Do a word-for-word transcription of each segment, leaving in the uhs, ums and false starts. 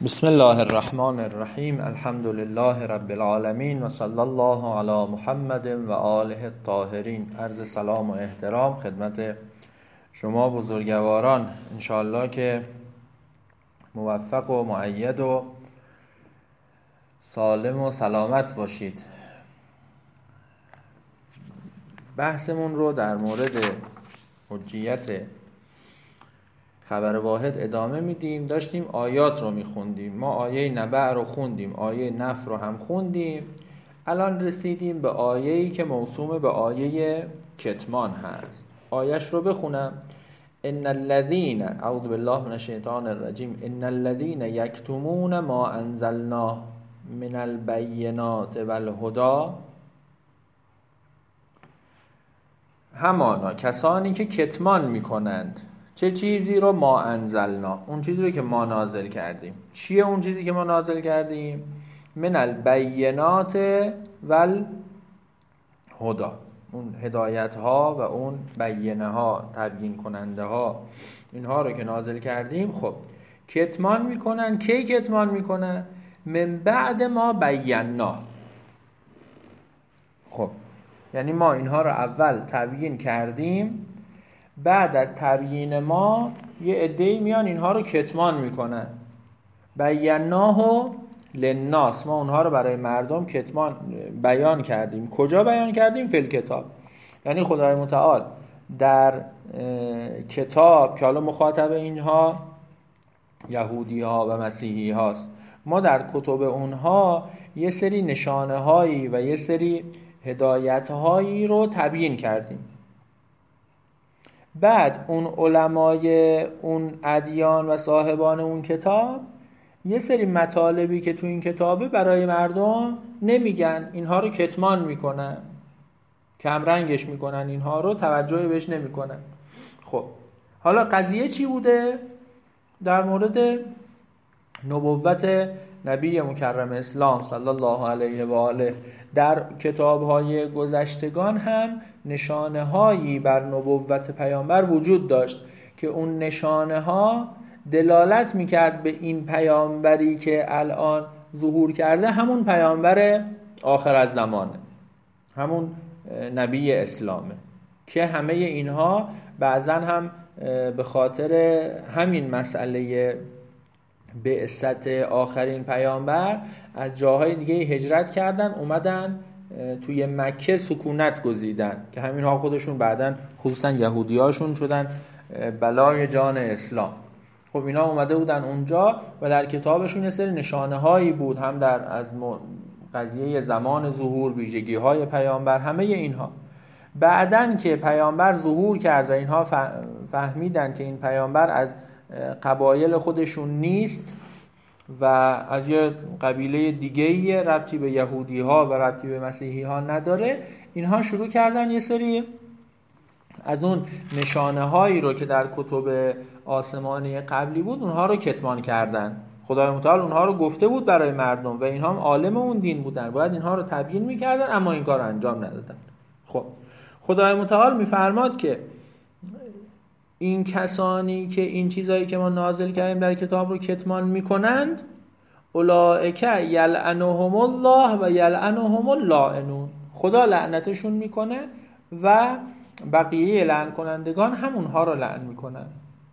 بسم الله الرحمن الرحیم. الحمد لله رب العالمین و صلی الله علی محمد و آله الطاهرین. عرض سلام و احترام خدمت شما بزرگواران، انشاءالله که موفق و مؤید و سالم و سلامت باشید. بحثمون رو در مورد حجیت خبر واحد ادامه میدیم. داشتیم آیات رو میخوندیم. ما آیه نبع رو خوندیم، آیه نفر رو هم خوندیم. الان رسیدیم به آیه‌ای که موسوم به آیه کتمان هست. آیش رو بخونم. ان الذين اعوذ بالله من الشیطان الرجیم ان الذين یکتمون ما انزلنا من البینات والهدی، همانا کسانی که کتمان میکنند چه چیزی رو؟ ما انزلنا، اون چیزی رو که ما نازل کردیم. چیه اون چیزی که ما نازل کردیم؟ من البینات والهدی، اون هدایت ها و اون بینه ها، تبیین کننده ها، اینها رو که نازل کردیم. خب کتمان میکنن. کی کتمان میکنن؟ من بعد ما بینا. خب یعنی ما اینها رو اول تبیین کردیم، بعد از تبیین ما یه عده‌ای میان اینها رو کتمان میکنن. بیناه للناس، ما اونها رو برای مردم کتمان بیان کردیم. کجا بیان کردیم؟ فی الکتاب. یعنی خدای متعال در کتاب که حالا مخاطب اینها یهودی ها و مسیحی هاست، ما در کتب اونها یه سری نشانه هایی و یه سری هدایت هایی رو تبیین کردیم. بعد اون علمای اون ادیان و صاحبان اون کتاب یه سری مطالبی که تو این کتابه برای مردم نمیگن، اینها رو کتمان میکنن، کمرنگش میکنن، اینها رو توجه بهش نمیکنن. خب حالا قضیه چی بوده؟ در مورد نبوت نبی مکرم اسلام صلی الله علیه و آله در کتاب‌های گذشتگان هم نشانه‌هایی بر نبوت پیامبر وجود داشت که اون نشانه‌ها دلالت می‌کرد به این پیامبری که الان ظهور کرده همون پیامبر آخر الزمانه، همون نبی اسلامه، که همه اینها بعضاً هم به خاطر همین مسئله بعثت آخرین پیامبر از جاهای دیگه هجرت کردن، اومدن توی مکه سکونت گزیدن، که همین ها خودشون بعدن خصوصا یهودی هاشون شدن بلای جان اسلام. خب اینا اومده بودن اونجا و در کتابشون یه سری نشانه هایی بود، هم در از قضیه زمان ظهور، ویژگی های پیامبر، همه اینها. بعدن که پیامبر ظهور کرد و اینها فهمیدن که این پیامبر از قبایل خودشون نیست و از یه قبیله دیگه‌ای، ربطی به یهودی ها و ربطی به مسیحی ها نداره، اینها شروع کردن یه سری از اون نشانه هایی رو که در کتب آسمانی قبلی بود اونها رو کتمان کردن. خدای متعال اونها رو گفته بود برای مردم و اینها هم عالم اون دین بودن، باید اینها رو تبیین میکردن، اما این کار رو انجام ندادن. خب خدای متعال میفرماد که این کسانی که این چیزایی که ما نازل کردیم در کتاب رو کتمان میکنند، اولئک یلعنهم الله و یلعنهم اللاعنون، خدا لعنتشون میکنه و بقیه لعن کنندگان هم اونها رو لعن میکنن.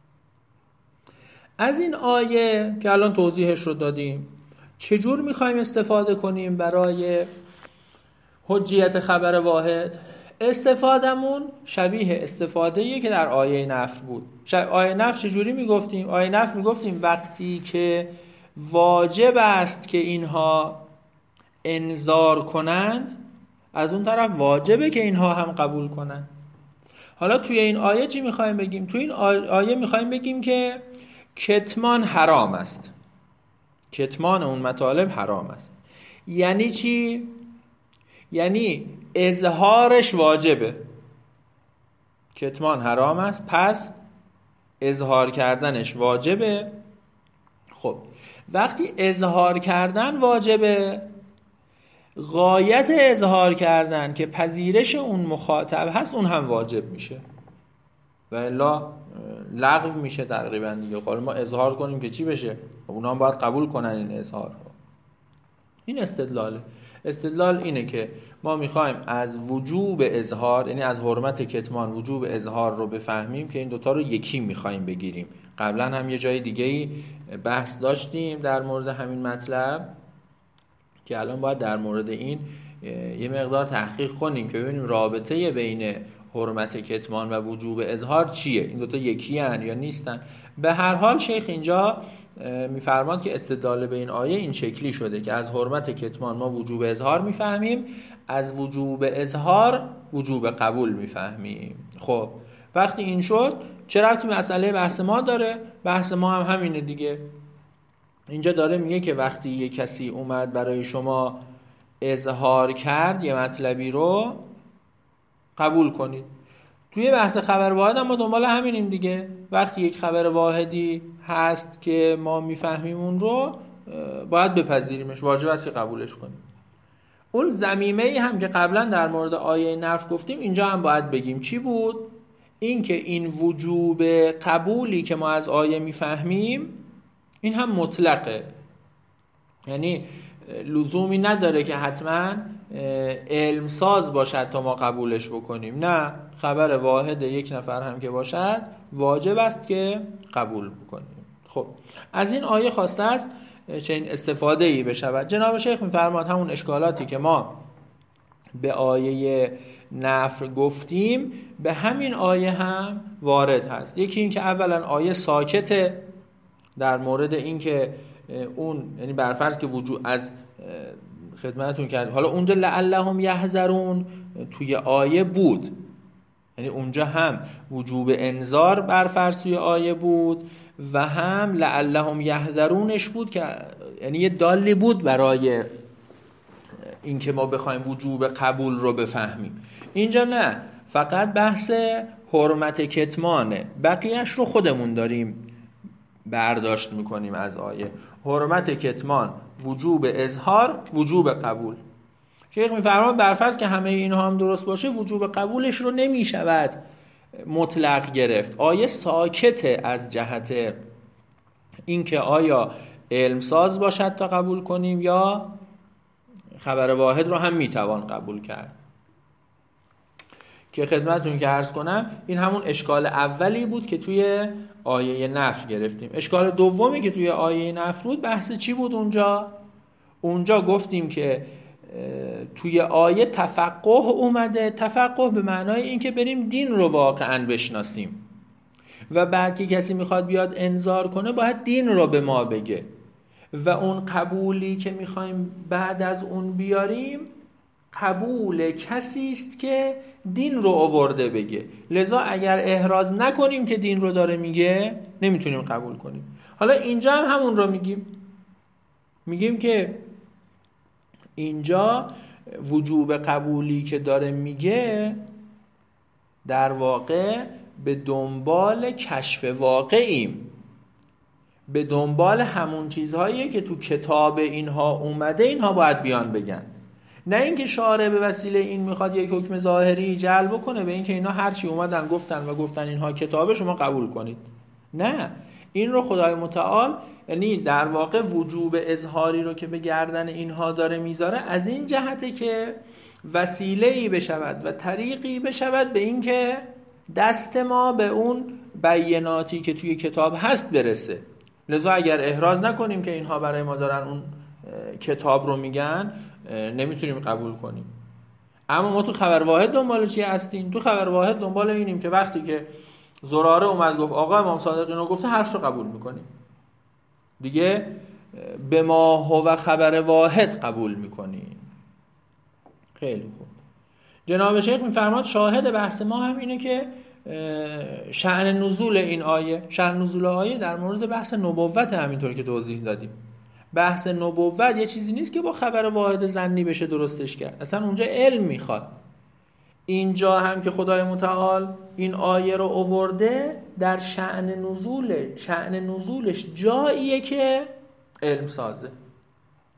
از این آیه که الان توضیحش رو دادیم، چجور میخوایم استفاده کنیم برای حجیت خبر واحد؟ استفادهمون شبیه استفاده‌ایه که در آیه نفر بود. آیه نفر چجوری میگفتیم؟ آیه نفر میگفتیم وقتی که واجب است که اینها انذار کنند، از اون طرف واجبه که اینها هم قبول کنند. حالا توی این آیه چی میخوایم بگیم؟ توی این آیه میخوایم بگیم که کتمان حرام است. کتمان اون مطالب حرام است. یعنی چی؟ یعنی اظهارش واجبه. کتمان حرام است، پس اظهار کردنش واجبه. خب وقتی اظهار کردن واجبه، غایت اظهار کردن که پذیرش اون مخاطب هست اون هم واجب میشه، و الا لغو میشه تقریبا دیگه. حالا ما اظهار کنیم که چی بشه؟ اونا هم باید قبول کنن این اظهار. این استدلاله. استدلال اینه که ما میخوایم از وجوب اظهار، یعنی از حرمت کتمان وجوب اظهار رو بفهمیم که این دوتا رو یکی میخوایم بگیریم. قبلا هم یه جای دیگه‌ای بحث داشتیم در مورد همین مطلب که الان باید در مورد این یه مقدار تحقیق کنیم که ببینیم رابطه بین حرمت کتمان و وجوب اظهار چیه، این دوتا یکی هن یا نیستن. به هر حال شیخ اینجا میفرماد که استدلال به این آیه این شکلی شده که از حرمت کتمان ما وجوب اظهار میفهمیم، از وجوب اظهار وجوب قبول میفهمیم. خب وقتی این شد چه ربطی مسئله بحث ما داره؟ بحث ما هم همینه دیگه. اینجا داره میگه که وقتی یه کسی اومد برای شما اظهار کرد یه مطلبی رو قبول کنید. توی بحث خبر واحد هم ما دنبال همینیم دیگه. وقتی یک خبر واحدی هست که ما میفهمیم اون رو باید بپذیریمش، واجب است که قبولش کنیم. اون ضمیمه‌ای هم که قبلا در مورد آیه نفی گفتیم اینجا هم باید بگیم چی بود؟ این که این وجوب قبولی که ما از آیه میفهمیم این هم مطلقه، یعنی لزومی نداره که حتما علم ساز باشد تا ما قبولش بکنیم. نه، خبر واحد یک نفر هم که باشد واجب است که قبول بکنیم. خب از این آیه خواسته است چنین استفاده ای بشود. جناب شیخ میفرماد همون اشکالاتی که ما به آیه نفی گفتیم به همین آیه هم وارد هست. یکی این که اولا آیه ساکته در مورد این که اون، یعنی برفرض که وجود از خدمتتون کرد، حالا اونجا لعلهم یحذرون توی آیه بود، یعنی اونجا هم وجوب انذار برفرض توی آیه بود و هم لعلهم یحذرونش بود که یعنی یه دالی بود برای این که ما بخوایم وجوب قبول رو بفهمیم. اینجا نه، فقط بحث حرمت کتمانه، بقیهش رو خودمون داریم برداشت میکنیم از آیه. حرمت کتمان، وجوب اظهار، وجوب قبول. شیخ میفرماد برفرض که همه اینها هم درست باشه وجوب قبولش رو نمیشود مطلق گرفت. آیه ساکته از جهت اینکه آیا علم ساز باشد تا قبول کنیم یا خبر واحد رو هم میتوان قبول کرد. که خدمتتون که عرض کنم این همون اشکال اولی بود که توی آیه نفی گرفتیم. اشکال دومی که توی آیه نفی بود بحث چی بود اونجا؟ اونجا گفتیم که توی آیه تفقه اومده. تفقه به معنای این که بریم دین رو واقعا بشناسیم و بعد که کسی میخواد بیاد انذار کنه باید دین رو به ما بگه و اون قبولی که میخوایم بعد از اون بیاریم قبول کسی است که دین رو آورده بگه. لذا اگر احراز نکنیم که دین رو داره میگه نمیتونیم قبول کنیم. حالا اینجا هم همون رو میگیم، میگیم که اینجا وجوب قبولی که داره میگه در واقع به دنبال کشف واقعیم، به دنبال همون چیزهایی که تو کتاب اینها اومده اینها باید بیان بگن. نه اینکه شارع به وسیله این میخواد یک حکم ظاهری جلب کنه به اینکه اینا هرچی اومدن گفتن و گفتن اینها کتابه شما قبول کنید. نه، این رو خدای متعال، یعنی در واقع وجوب اظهاری رو که به گردن اینها داره میذاره از این جهته که وسیله‌ای بشود و طریقی بشود به اینکه دست ما به اون بیناتی که توی کتاب هست برسه. لذا اگر احراز نکنیم که اینها برای ما دارن اون کتاب رو میگن نمیتونیم قبول کنیم. اما ما تو خبر واحد دنبال چی هستیم؟ تو خبر واحد دنبال اینیم که وقتی که زراره اومد گفت آقا امام صادق اینو گفته حرفش رو قبول میکنیم دیگه، به ما هو خبر واحد قبول میکنیم. خیلی خوب. جناب شیخ میفرماد شاهد بحث ما هم اینه که شأن نزول این آیه، شأن نزول آیه در مورد بحث نبوت همینطور که توضیح دادیم. بحث نبوت یه چیزی نیست که با خبر واحد ظنی بشه درستش کرد، اصلا اونجا علم میخواد. اینجا هم که خدای متعال این آیه رو آورده در شأن نزول، شأن نزولش جاییه که علم سازه.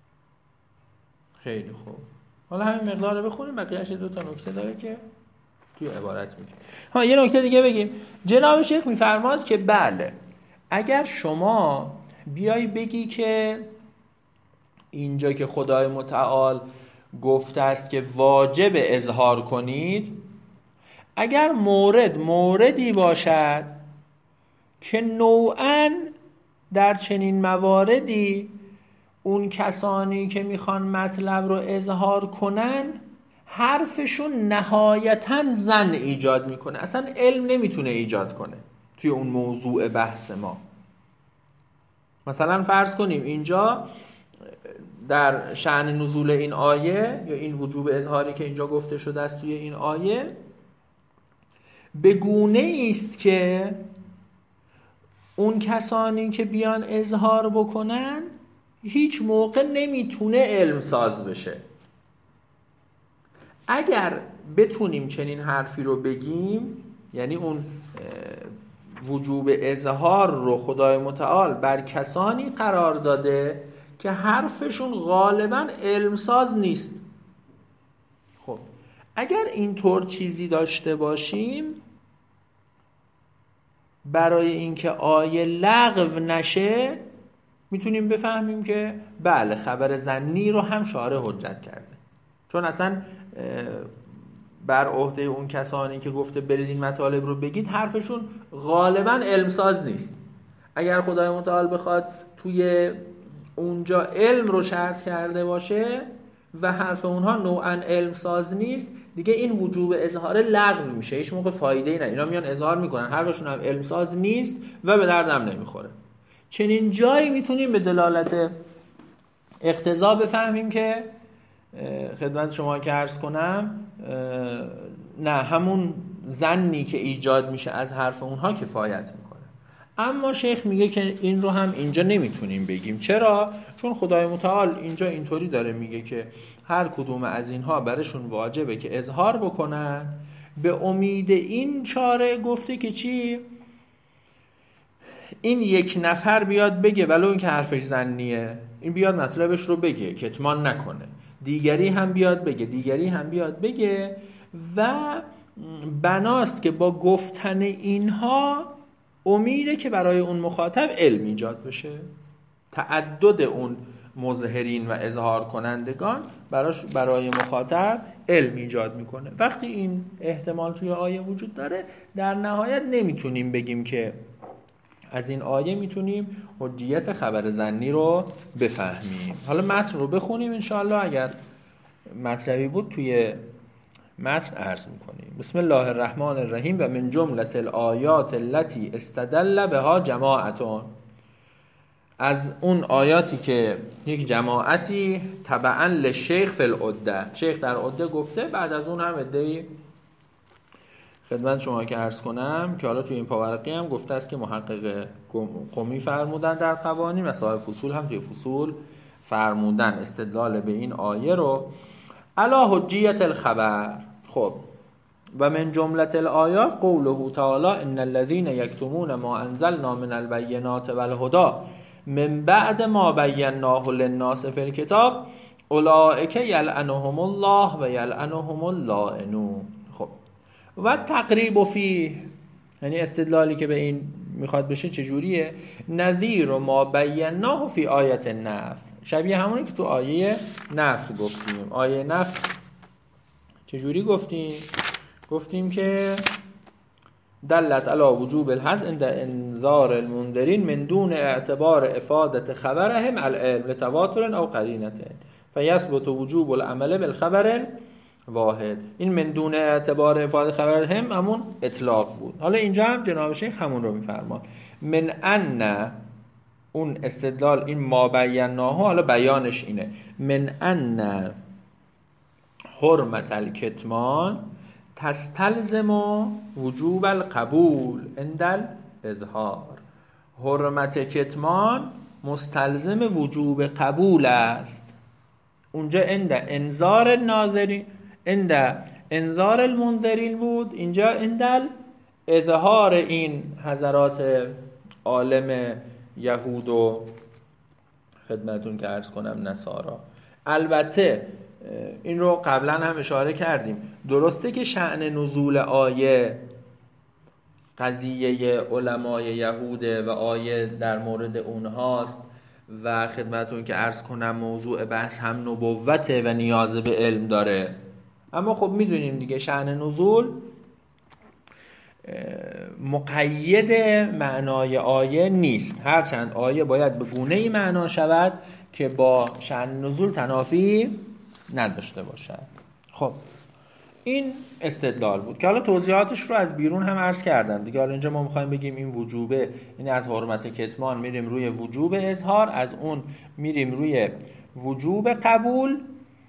خیلی خوب. حالا همین مقدار رو بخونیم، بقیه‌اش دو تا نکته داره که توی عبارت میگه. ها یه نکته دیگه بگیم. جناب شیخ میفرماد که بله اگر شما بیای بگی که اینجا که خدای متعال گفته است که واجب اظهار کنید، اگر مورد موردی باشد که نوعاً در چنین مواردی اون کسانی که میخوان مطلب رو اظهار کنن حرفشون نهایتاً ظن ایجاد میکنه، اصلا علم نمیتونه ایجاد کنه توی اون موضوع بحث ما. مثلا فرض کنیم اینجا در شأن نزول این آیه یا این وجوب اظهاری که اینجا گفته شده است توی این آیه به گونه است که اون کسانی که بیان اظهار بکنن هیچ موقع نمیتونه علم ساز بشه. اگر بتونیم چنین حرفی رو بگیم، یعنی اون وجوب اظهار رو خدای متعال بر کسانی قرار داده که حرفشون غالباً علم ساز نیست. خب اگر اینطور چیزی داشته باشیم برای اینکه آیه لغو نشه میتونیم بفهمیم که بله خبر ظنی رو هم شارع حجت کرده، چون اصلا بر عهده اون کسانی که گفته برید این مطالب رو بگید حرفشون غالباً علمساز نیست. اگر خدای متعال بخواد توی اونجا علم رو شرط کرده باشه و حرف اونها نوعاً علمساز نیست، دیگه این وجوب اظهار لغو میشه، هیچ موقع فایده‌ای نداره. اینا میان اظهار میکنن حرفشون هم علمساز نیست و به دردم نمیخوره. چنین جایی میتونیم به دلالت اقتضا بفهمیم که خدمت شما که عرض کنم نه همون ظنی که ایجاد میشه از حرف اونها کفایت میکنه. اما شیخ میگه که این رو هم اینجا نمیتونیم بگیم. چرا؟ چون خدای متعال اینجا اینطوری داره میگه که هر کدوم از اینها برشون واجبه که اظهار بکنن، به امید این چاره گفته که چی؟ این یک نفر بیاد بگه ولو این که حرفش ظنیه، این بیاد مطلبش رو بگه کتمان نکنه، دیگری هم بیاد بگه، دیگری هم بیاد بگه و بناست که با گفتن اینها امیده که برای اون مخاطب علم ایجاد بشه. تعدد اون مظهرین و اظهار کنندگان براش برای مخاطب علم ایجاد میکنه. وقتی این احتمال توی آیه وجود داره در نهایت نمیتونیم بگیم که از این آیه میتونیم حجیت خبر ظنی رو بفهمیم. حالا متن رو بخونیم انشاءالله، اگر مطلبی بود توی متن عرض میکنیم. بسم الله الرحمن الرحیم. و من جمله الآیات التي استدل بها جماعتون، از اون آیاتی که یک جماعتی تبعا للشیخ فی العده، شیخ در عده گفته، بعد از اون هم عده‌ای خدمت شما که عرض کنم که حالا توی این پاورقی هم گفته است که محقق قمی فرمودن در قوانین و صاحب فصول هم توی فصول فرمودن استدلال به این آیه رو علی حجیت الخبر. خب و من جمله الآیات قوله تعالی ان الذين یکتمون ما انزلنا من البینات والهدى من بعد ما بیناه للناس فی الکتاب اولئک یلعنهم الله و یلعنهم اللاعنون. خب و تقریب فی، یعنی استدلالی که به این میخواد بشه چجوریه؟ نظیر ما بیناه فی آیت النفل، شبیه همونی که تو آیه نفل گفتیم. آیه نفل چجوری گفتیم؟ گفتیم که دلت علی وجوب الحظ عند انذار المنذرین من دون اعتبار افادت خبرهم العلم لتواتر او قرینه فیثبت وجوب العمل بالخبر واحد. این من دون اعتبار افاده خبرهم همون اطلاق بود. حالا اینجا هم جناب شیخ همون رو میفرمان. من ان، اون استدلال این ما بیناه، حالا بیانش اینه من ان حرمت الکتمان تستلزم وجوب القبول عند الاظهار. حرمت کتمان مستلزم وجوب قبول است. اونجا عند انذار الناظرین، عند انذار المنذرین بود، اینجا عند اظهار این حضرات عالم یهود و خدمتون که عرض کنم نصارا. البته این رو قبلا هم اشاره کردیم. درسته که شأن نزول آیه قضیه علمای یهوده و آیه در مورد اونهاست و خدمتون که عرض کنم موضوع بحث هم نبوته و نیاز به علم داره، اما خب میدونیم دیگه شأن نزول مقید معنای آیه نیست، هرچند آیه باید به گونه‌ای معنا شود که با شأن نزول تنافی نداشته باشد. خب این استدلال بود که حالا توضیحاتش رو از بیرون هم عرض کردم دیگه. حالا اینجا ما میخوایم بگیم این وجوبه، این از حرمت کتمان میریم روی وجوب اظهار، از اون میریم روی وجوب قبول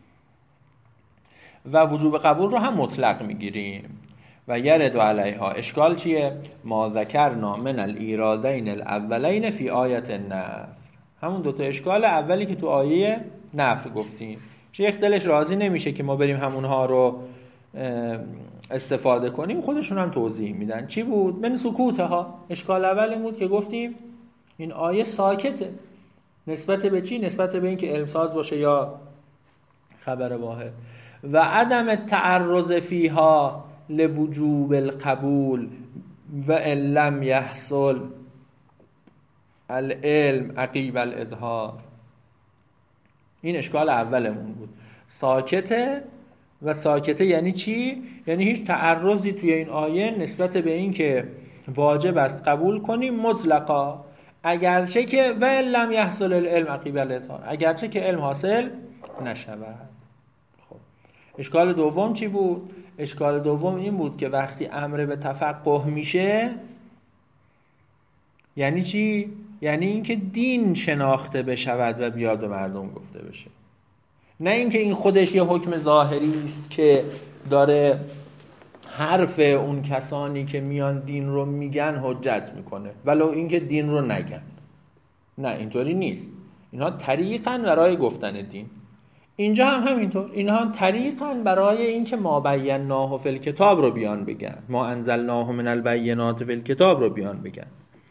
و وجوب قبول رو هم مطلق میگیریم. و یرد علیها اشکال چیه؟ ما ذکرنا من الایرادین الاولین فی آیت النفر، همون دوتا اشکال اولی که تو آیه نفر گفتیم. شیخ دلش راضی نمیشه که ما بریم همونها رو استفاده کنیم، خودشون هم توضیح میدن. چی بود؟ من سکوتها. اشکال اول این بود که گفتیم این آیه ساکته. نسبت به چی؟ نسبت به این که علمساز باشه یا خبر واحد. و عدم تعرض فیها لوجوب القبول و ان لم يحصل العلم عقیب الاظهار. این اشکال اولمون بود. ساکته و ساکته یعنی چی؟ یعنی هیچ تعرضی توی این آیه نسبت به این که واجب است قبول کنیم مطلقا، اگرچه که و ان لم يحصل العلم عقیب الاظهار، اگرچه که علم حاصل نشود. خب اشکال دوم چی بود؟ اشکال دوم این بود که وقتی امر به تفقه میشه یعنی چی؟ یعنی اینکه دین شناخته بشود و بیاد به مردم گفته بشه، نه اینکه این خودش یه حکم ظاهری است که داره حرف اون کسانی که میان دین رو میگن حجت میکنه ولو اینکه دین رو نگن. نه اینطوری نیست. اینها طریقاً برای گفتن دین. اینجا هم همینطور، اینها طریقاً برای اینکه ما بیناه فی الکتاب رو بیان بگن، ما انزلناه من البینات فی الکتاب رو بیان بگن.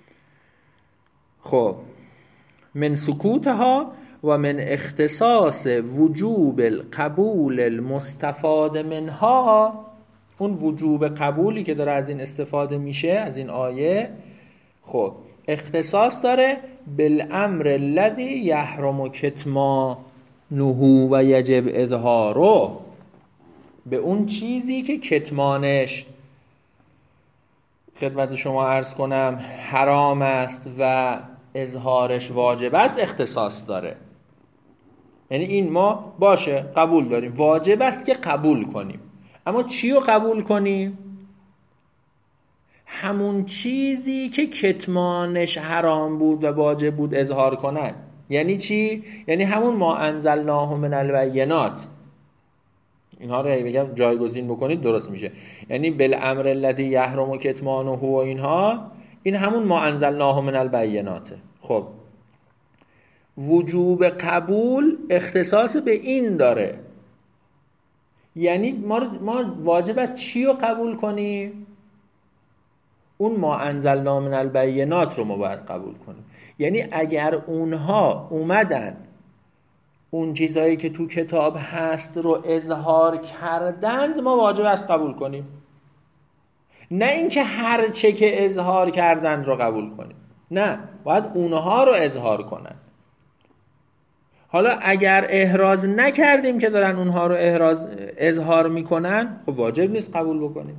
خب من سکوتها و من اختصاص وجوب القبول المستفاد منها، اون وجوب قبولی که داره از این استفاده میشه از این آیه، خب اختصاص داره بالامر الذی یحرم کتمانه و یجب اظهاره، به اون چیزی که کتمانش خدمت شما عرض کنم حرام است و اظهارش واجب است اختصاص داره. یعنی این ما باشه قبول داریم، واجب است که قبول کنیم، اما چی رو قبول کنیم؟ همون چیزی که کتمانش حرام بود و واجب بود اظهار کنن. یعنی چی؟ یعنی همون ما انزلناه من البینات. اینها رو بگم جایگزین بکنید درست میشه. یعنی بالامر الذی یحرم کتمانه و اینها، این همون ما انزلناه من البیناته. خب وجوب قبول اختصاص به این داره، یعنی ما ما واجب است چی رو قبول کنیم؟ اون ما انزلنا من البینات رو ما باید قبول کنیم. یعنی اگر اونها اومدن اون چیزایی که تو کتاب هست رو اظهار کردند ما واجب است قبول کنیم، نه اینکه هر چه که اظهار کردند رو قبول کنیم. نه، باید اونها رو اظهار کنن. حالا اگر احراز نکردیم که دارن اونها رو احراز اظهار میکنن، خب واجب نیست قبول بکنیم.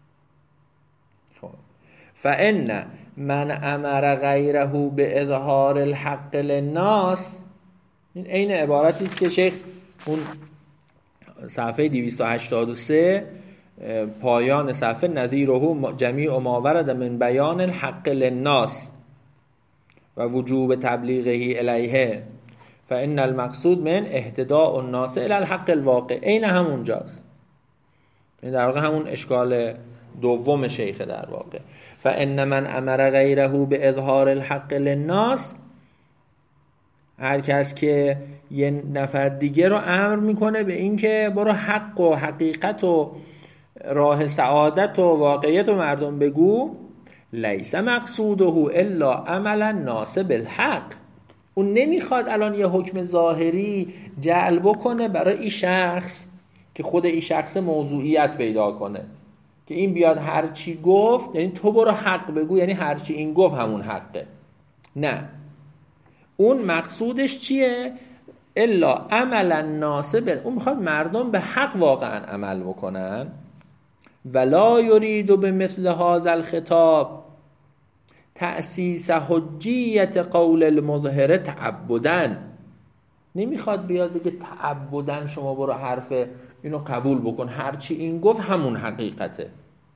خب فإن من امر غیره به اظهار الحق للناس، این عین عبارتی است که شیخ اون صفحه دویست و هشتاد و سه پایان صفحه نظیره جمیع ما ورد من بیان الحق للناس و وجوب تبلیغه الیه فإن المقصود من اهتداء الناس الی الحق الواقع، عین همونجاست. این در واقع همون اشکال دوم شیخ در واقع. فإن من امر غیره به اظهار الحق للناس، هر کس که یه نفر دیگه رو امر میکنه به این که برو حق و حقیقت و راه سعادت و واقعیت و مردم بگو، لیس مقصوده الا عمل الناس بالحق، اون نمیخواد الان یه حکم ظاهری جعل بکنه برای این شخص که خود این شخص موضوعیت پیدا کنه، که این بیاد هرچی گفت یعنی تو برو حق بگو، یعنی هرچی این گفت همون حقه. نه، اون مقصودش چیه؟ الا عملا ناسبه، اون میخواد مردم به حق واقعا عمل بکنن. ولا یرید به مثل هذا الخطاب تأسیس حجیت قول المظهر تعبداً، نمیخواد بیاد بگه تعبداً شما برو حرف اینو قبول بکن، هرچی این گفت همون حقیقته.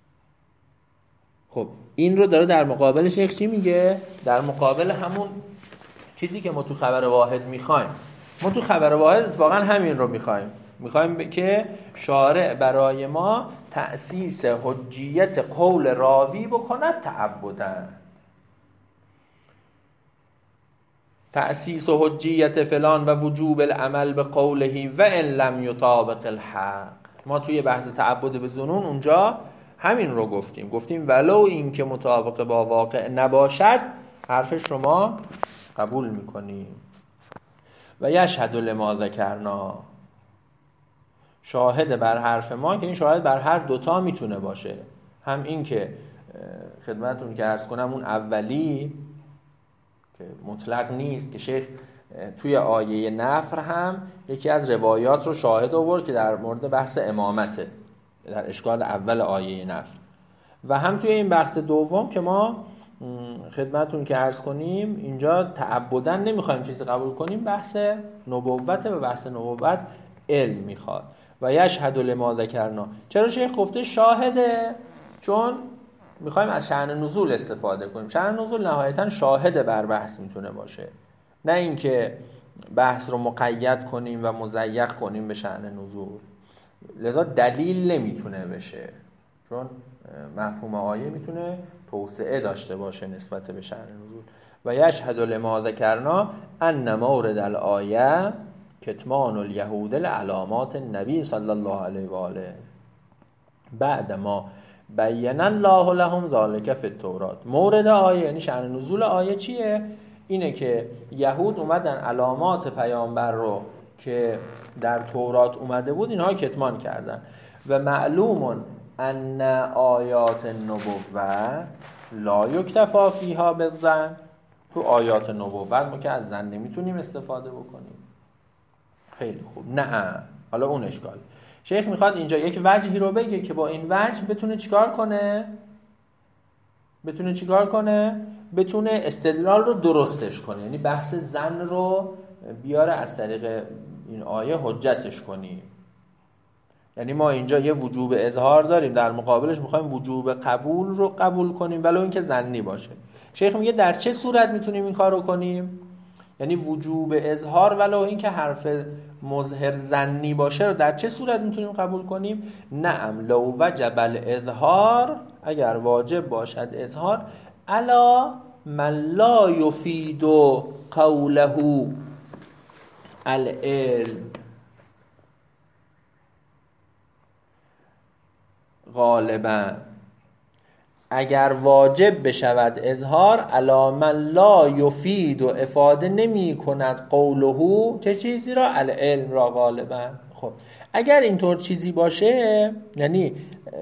خب این رو داره در مقابل شیخ چی میگه؟ در مقابل همون چیزی که ما تو خبر واحد میخوایم. ما تو خبر واحد اتفاقا همین رو میخوایم، میخوایم که شارع برای ما تأسیس حجیت قول راوی بکند تعبداً. تأسیس حجیت فلان و وجوب العمل به قوله و ان لم یطابق الحق. ما توی بحث تعبد به ظنون اونجا همین رو گفتیم، گفتیم ولو این که مطابق با واقع نباشد حرفش رو ما قبول میکنیم. و یشهد لما ذکرنا، شاهد بر حرف ما، که این شاهد بر هر دوتا میتونه باشه، هم این که خدمتون که عرض کنم اون اولی که مطلق نیست، که شیخ توی آیه نفر هم یکی از روایات رو شاهد آورد که در مورد بحث امامته در اشکال اول آیه نفر، و هم توی این بحث دوم که ما خدمتون که عرض کنیم اینجا تعبداً نمیخوایم چیزی قبول کنیم، بحث نبوت و بحث نبوت علم میخواد. و یشهد لما ذکرنا، چرا شیخ گفته شاهده؟ چون میخوایم از شأن نزول استفاده کنیم. شأن نزول نهایتاً شاهد بر بحث میتونه باشه، نه اینکه بحث رو مقید کنیم و مضیق کنیم به شأن نزول. لذا دلیل نمیتونه بشه، چون مفهوم آیه میتونه توسعه داشته باشه نسبت به شأن نزول. و یشهد لما ذکرنا ان مورد الآیه کتمان الیهود لعلامات النبی صلی الله علیه و آله بعد ما بین الله لهم ذلک فی التورات. مورد آیه یعنی شأن نزول آیه چیه؟ اینه که یهود اومدن علامات پیامبر رو که در تورات اومده بود اینها کتمان کردن. و معلوم ان آیات النبوه لا یکتفا فیها بالظن، تو آیات نبوت ما که از ظن نمیتونیم استفاده بکنیم. خیلی خوب، نه حالا اون اشکال. شیخ میخواد اینجا یک وجهی رو بگه که با این وجه بتونه چیکار کنه؟ بتونه چیکار کنه؟ بتونه استدلال رو درستش کنه، یعنی بحث ظن رو بیاره از طریق این آیه حجتش کنی. یعنی ما اینجا یه وجوب اظهار داریم، در مقابلش میخوایم وجوب قبول رو قبول کنیم ولو اینکه ظنی باشه. شیخ میگه در چه صورت میتونیم این کار رو کنیم؟ یعنی وجوب اظهار ولو اینکه حرف مظهر ظنی باشه رو در چه صورت میتونیم قبول کنیم؟ نعم لو وجب الاظهار، اگر واجب باشد اظهار، الا من لا یفید قوله العلم، غالبا اگر واجب بشود اظهار علی من لا یفید و افاده نمی کند قوله چه چیزی را؟ العلم را غالبا. خب اگر اینطور چیزی باشه، یعنی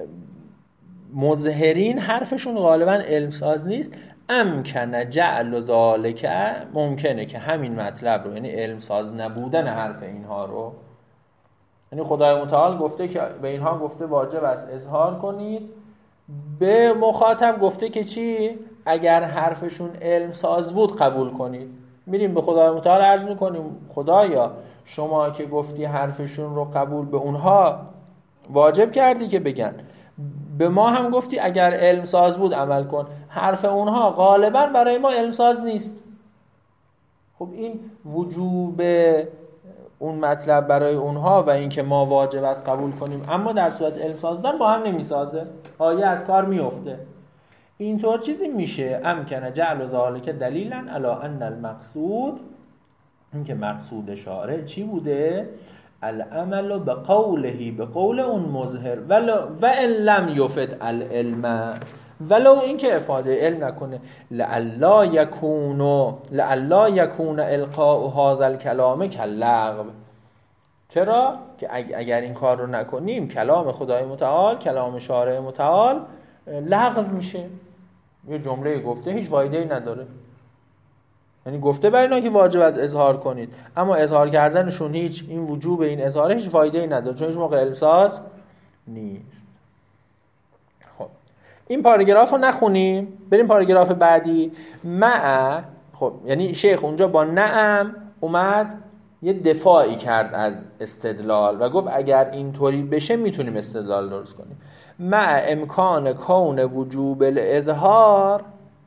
مظهرین حرفشون غالبا علم ساز نیست، امکن جعل ذالک، ممکنه که همین مطلب رو، یعنی علم ساز نبودن حرف اینها رو، یعنی خدای متعال گفته که به اینها گفته واجب است اظهار کنید، به مخاطب گفته که چی؟ اگر حرفشون علم ساز بود قبول کنید. میریم به خدای متعال عرض میکنیم خدایا شما که گفتی حرفشون رو قبول به اونها واجب کردی که بگن، به ما هم گفتی اگر علم ساز بود عمل کن، حرف اونها غالبا برای ما علم ساز نیست. خب این وجوب اون مطلب برای اونها و اینکه ما واجب است قبول کنیم اما در صورت علم سازدن با هم نمیسازه، آیه از کار میفته. اینطور چیزی میشه امکنه جعل ذالک دلیلا علی ان المقصود، اینکه مقصود شارع چی بوده؟ العمل بقوله، به قول اون مظهر، و ان لم یفد العلم، ولو اینکه افاده علم نکنه. لعلا یکونو لعلا یکون القاء هذا الکلام کاللغو. چرا؟ که اگر این کار رو نکنیم کلام خدای متعال، کلام شارع متعال لغو میشه. یه جمله گفته هیچ فایده‌ای نداره، یعنی گفته برای اینا که واجب از اظهار کنید، اما اظهار کردنشون هیچ، این وجوب این اظهار هیچ فایده‌ای نداره، چون هیچ موقع علمساز نیست. خب این پاراگراف رو نخونیم، بریم پاراگراف بعدی. مع، خب یعنی شیخ اونجا با نعم اومد یه دفاعی کرد از استدلال و گفت اگر اینطوری بشه میتونیم استدلال درست کنیم. مع امکان کون وجوب الاظهار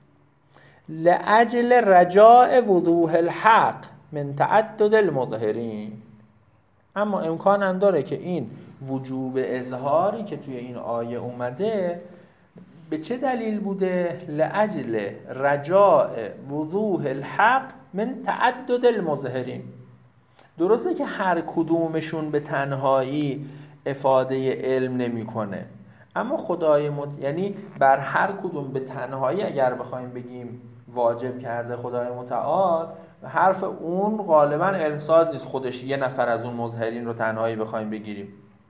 لأجل رجاء وضوح الحق من تعدد المظهرین. اما امکان هم داره که این وجوب اظهاری که توی این آیه اومده به چه دلیل بوده؟ لأجل رجاء وضوح الحق من تعدد المظهرین. درسته که هر کدومشون به تنهایی افاده علم نمیکنه، اما خدای مت... یعنی بر هر کدوم به تنهایی اگر بخوایم بگیم واجب کرده خدای متعال، حرف اون غالبا علمساز نیست، خودش یه نفر از اون مظهرین رو تنهایی بخوایم بگیریم.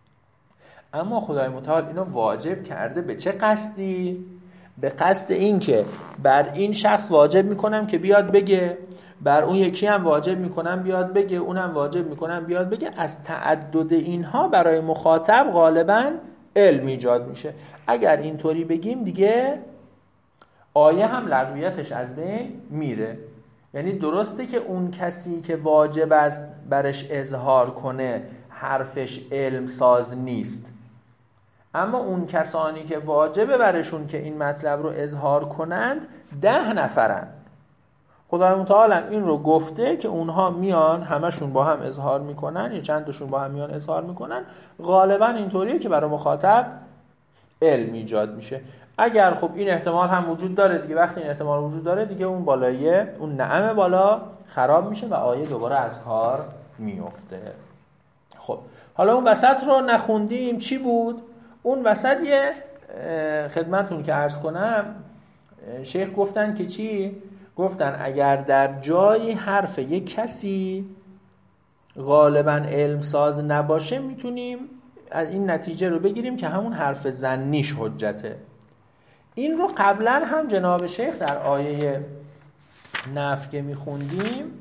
اما خدای متعال اینو واجب کرده به چه قصدی؟ به قصد این که بر این شخص واجب میکنم که بیاد بگه، بر اون یکی هم واجب میکنم بیاد بگه، اونم واجب میکنم بیاد بگه. از تعدد اینها برای مخاطب غالباً علم ایجاد میشه. اگر اینطوری بگیم دیگه آیه هم لغویتش از بین میره. یعنی درسته که اون کسی که واجب است برش اظهار کنه حرفش علم ساز نیست، اما اون کسانی که واجبه برشون که این مطلب رو اظهار کنند ده نفرن. خدای متعال این رو گفته که اونها میان همشون با هم اظهار میکنن یا چند تاشون با هم میان اظهار میکنن. غالبا اینطوریه که برای مخاطب علم ایجاد میشه. اگر خب این احتمال هم وجود داره دیگه، وقتی این احتمال وجود داره دیگه اون بالاییه، اون نعم بالا خراب میشه و آیه دوباره از کار میفته. خب حالا اون وسط رو نخوندیم چی بود؟ اون وسط یه خدمتون که عرض کنم، شیخ گفتن که چی؟ گفتن اگر در جایی حرف یک کسی غالباً علم ساز نباشه میتونیم از این نتیجه رو بگیریم که همون حرف ظنیش حجته. این رو قبلا هم جناب شیخ در آیه نفی که میخوندیم،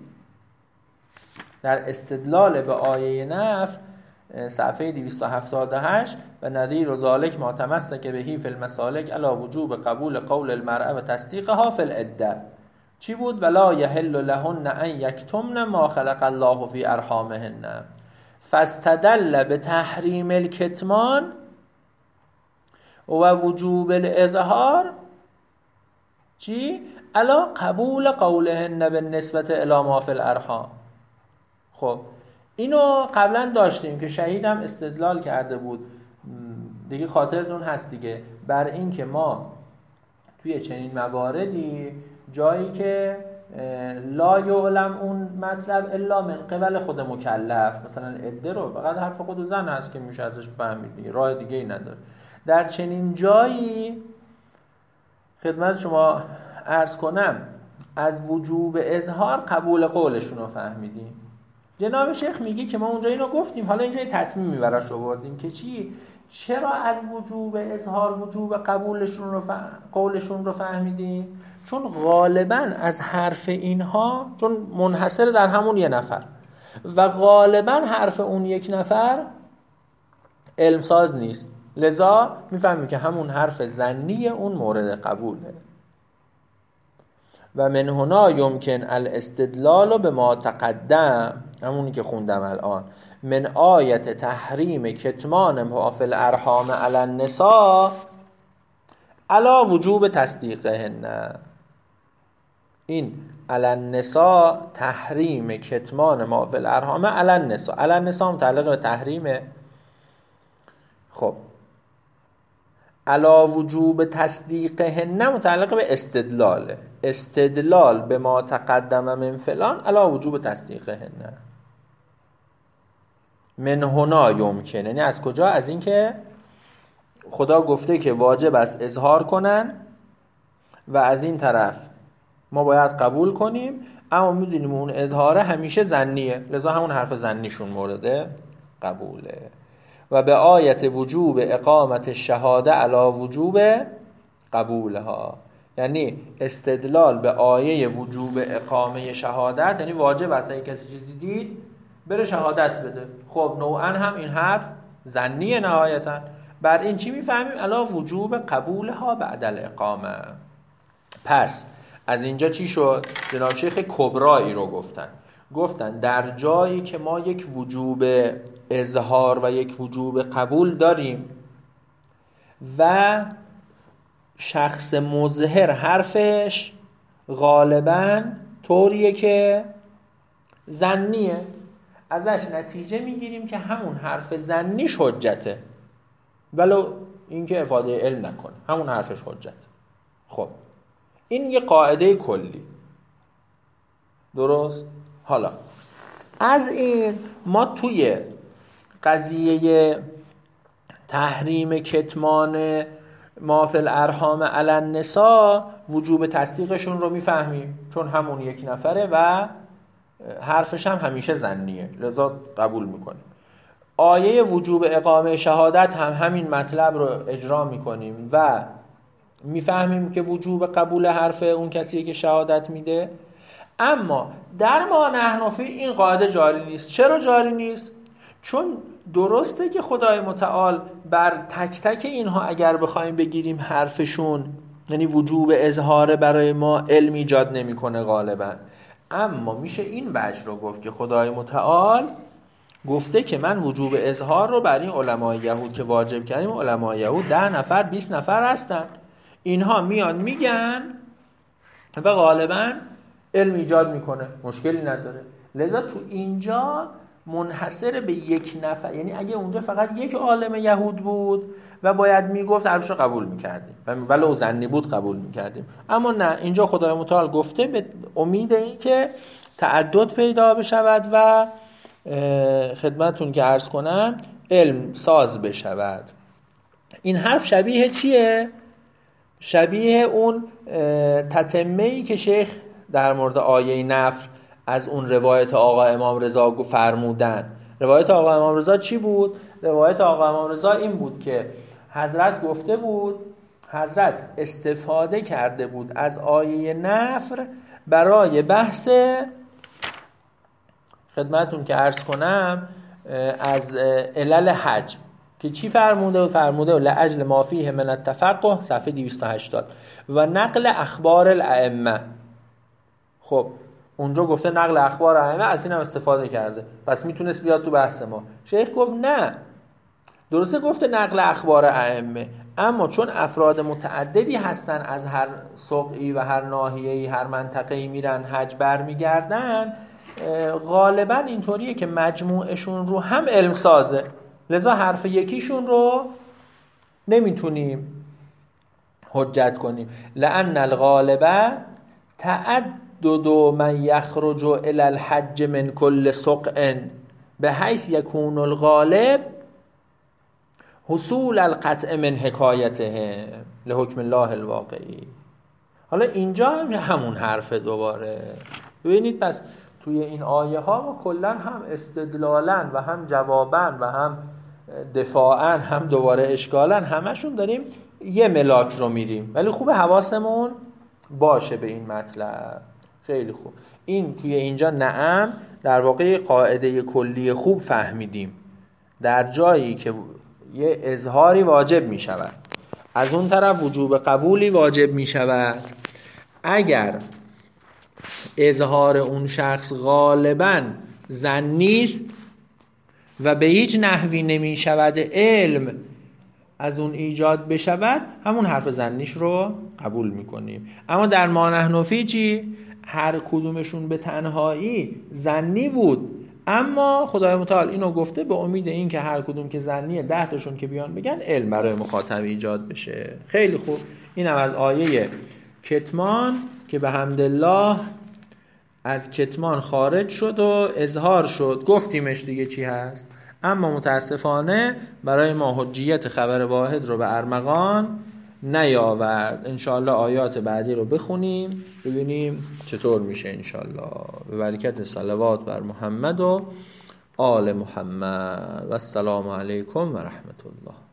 در استدلال به آیه نفی صفحه دویست و هفتاد و هشت و نظیر و ذالک ما تمسک بهی فی المسالک علی وجوب قبول قول المرأة و تصدیقها فی العده چی بود؟ ولا یحل لهن ان یکتمن ما خلق الله فی ارحامهن فاستدل به تحریم الکتمان و وجوب الاظهار چی؟ علی قبول قولهن بالنسبه الی ما فی الارحام. خب اینو قبلا داشتیم که شهیدم استدلال کرده بود دیگه، خاطرتون هست دیگه، بر این که ما توی چنین مواردی جایی که لا یعلم اون مطلب الا من قبل خود مکلف، مثلا عده رو فقط حرف خود زن هست که میشه ازش فهمید دیگه، راه دیگه ای نداره. در چنین جایی خدمت شما عرض کنم از وجوب اظهار قبول قولشون رو فهمیدیم. جناب شیخ میگه که ما اونجا اینو گفتیم، حالا اینجا تتمیمی براش آوردیم که چی؟ چرا از وجوب اظهار وجوب قبولشون رو ف... قولشون رو فهمیدیم؟ چون غالباً از حرف اینها، چون منحصر در همون یه نفر و غالباً حرف اون یک نفر علمساز نیست، لذا میفهمیم که همون حرف ظنی اون مورد قبوله. و من هنا یمکن الاستدلال به ما تقدم، همونی که خوندم الان، من آیت تحریم کتمان ما فی الارحام علی النساء علی وجوب تصدیقهن. این علی النساء تحریم کتمان ما فی الارحام علی النساء، علی النساء متعلق به تحریمه. خب علا وجوب تصدیقهن متعلق به استدلاله، استدلال به ما تقدم من فلان علا وجوب تصدیقهن. من هنا یمکن، یعنی از کجا؟ از این که خدا گفته که واجب است اظهار کنن و از این طرف ما باید قبول کنیم، اما میدونیم اون اظهاره همیشه ظنیه، لذا همون حرف ظنیشون مورد قبوله. و به آیت وجوب اقامت شهاده علی وجوب قبولها، یعنی استدلال به آیه وجوب اقامه شهادت، یعنی واجب است اگه کسی چیزی دید بره شهادت بده. خب نوعا هم این حرف ظنیه نهایتا. بر این چی میفهمیم؟ علی وجوب قبولها بعد الاقامه. پس از اینجا چی شد؟ جناب شیخ کبرایی رو گفتن گفتن در جایی که ما یک وجوب اظهار و یک وجوب قبول داریم و شخص مظهر حرفش غالباً طوریه که ظنیه، ازش نتیجه میگیریم که همون حرف ظنیش حجته، ولو اینکه افاده علم نکنه، همون حرفش حجته. خب این یه قاعده کلی، درست؟ حالا از این ما توی قضیه تحریم کتمان ما فی الارحام علی النساء وجوب تصدیقشون رو میفهمیم، چون همون یک نفره و حرفش هم همیشه ظنیه، لذا قبول میکنیم. آیه وجوب اقامه شهادت هم همین مطلب رو اجرا میکنیم و میفهمیم که وجوب قبول حرف اون کسیه که شهادت میده. اما در ما نحنفی این قاعده جاری نیست. چرا جاری نیست؟ چون درسته که خدای متعال بر تک تک اینها اگر بخوایم بگیریم حرفشون، یعنی وجوب اظهار برای ما علم ایجاد نمیکنه غالبا، اما میشه این وجه رو گفت که خدای متعال گفته که من وجوب اظهار رو برای این علمای یهود که واجب کردیم، علمای یهود ده نفر بیست نفر هستن، اینها میان میگن و غالبا علم ایجاد میکنه، مشکلی نداره. لذا تو اینجا منحصر به یک نفر، یعنی اگه اونجا فقط یک عالم یهود بود و باید میگفت عرفش رو قبول میکردیم، ولو ظنی بود قبول میکردیم. اما نه، اینجا خدای متعال گفته به امید این که تعدد پیدا بشود و خدمتون که عرض کنم علم ساز بشود. این حرف شبیه چیه؟ شبیه اون تتمه‌ای که شیخ در مورد آیه نفر از اون روایت آقا امام رضا فرمودن. روایت آقا امام رضا چی بود؟ روایت آقا امام رضا این بود که حضرت گفته بود، حضرت استفاده کرده بود از آیه نفر برای بحث، خدمتون که عرض کنم، از علل حج که چی فرموده؟ فرموده لأجل ما فیه من التفقه، صفحه دویست و هشتاد، و نقل اخبار الائمه. خب اونجا گفته نقل اخبار ائمه، از این هم استفاده کرده، پس میتونست بیاد تو بحث ما. شیخ گفت نه، درسته گفته نقل اخبار ائمه، اما چون افراد متعددی هستن از هر سوقی و هر ناحیه‌ای هر منطقه‌ای میرن حج برمیگردن، غالبا اینطوریه که مجموعشون رو هم علم سازه، لذا حرف یکیشون رو نمیتونیم حجت کنیم. لأن الغالبه تعدد من یخرج الی الحج من کل سقع بحیث یکون الغالب حصول القطع من حکایته لحکم الله الواقعی. حالا اینجا همون حرف دوباره ببینید. پس توی این آیه ها ما کلن هم استدلالن و هم جوابن و هم دفاعن هم دوباره اشکالن، همشون داریم یه ملاک رو میریم، ولی خوب حواسمون باشه به این مطلب. خیلی خوب. این توی اینجا نعم در واقع قاعده کلی خوب فهمیدیم. در جایی که یه اظهاری واجب می شود، از اون طرف وجوب قبولی واجب می شود، اگر اظهار اون شخص غالباً ظنی است و به هیچ نحوی نمی شود علم از اون ایجاد بشود، همون حرف ظنیش رو قبول می کنیم. اما در ما نحنفی چی؟ هر کدومشون به تنهایی ظنی بود، اما خدای متعال اینو گفته به امید این که هر کدوم که ظنیه ده تاشون که بیان بگن علم برای مخاطب ایجاد بشه. خیلی خوب. اینم از آیه کتمان که به حمدالله از کتمان خارج شد و اظهار شد. گفتیمش دیگه چی هست، اما متاسفانه برای ما حجیت خبر واحد رو به ارمغان نیاورد. انشاءالله آیات بعدی رو بخونیم ببینیم چطور میشه انشاءالله. به برکت صلوات بر محمد و آل محمد و السلام علیکم و رحمت الله.